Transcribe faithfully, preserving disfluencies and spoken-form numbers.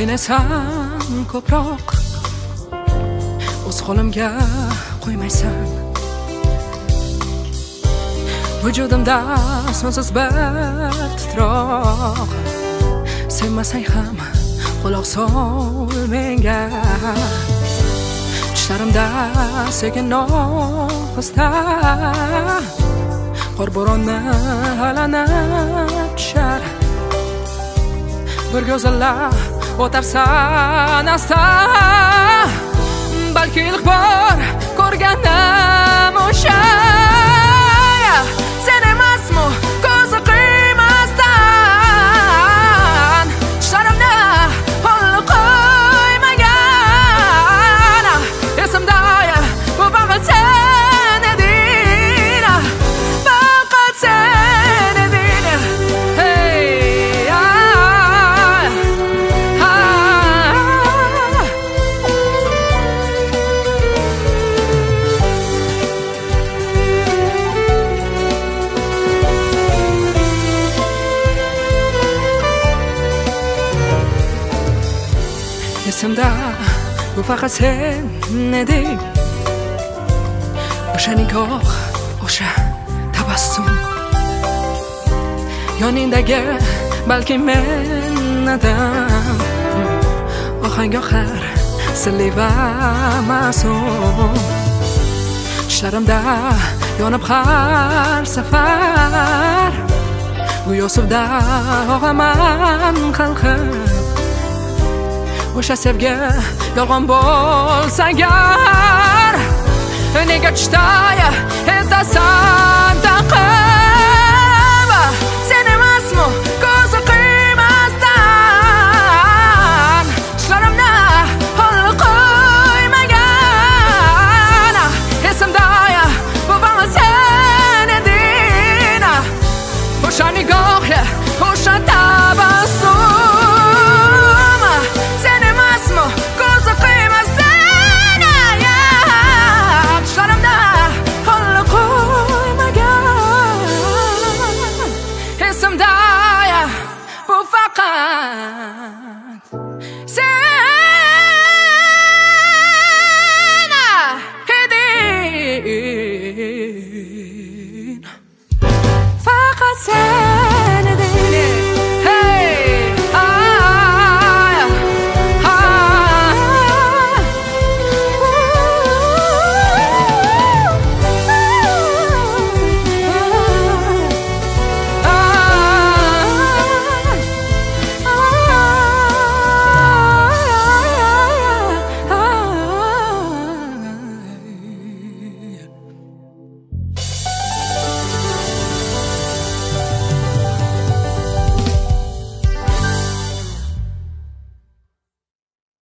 minasan ko'proq o'z qo'limga qo'ymaysan. Vujudimda sonsiz bir titroq, sevmasang ham quloq sol menga. Tishlarimda sekin ohista qor bo'ronni alanib tushar. Bir go'zallab o'tarsan asta, balki ilk bor ko'rganim o'sha. Sen emasmi ko'zi qiymasdan, tishlarimni qo'lni qo'ymagan. Esimda bu faqat sen eding, faqat sen eding. Hey, ah, ah. Esimda bu faqat sen eding. O'sha nikoh, o'sha tabassum, yoningdagi balki men edim. Ohang oxar sirli va ma'sum, tishlarimda yonib har safar. Go'yo suvda og'aman qalqib. O'sha sevgi yolg'on bo'lsa agar, nega tushda etasan taqib. Sen emasmi ko'zi qiymasdan, tishlarimni qo'lni qo'ymagan. Esimda bu faqat sen eding. O'sha nigoh, o'sha tabassum, faqat sen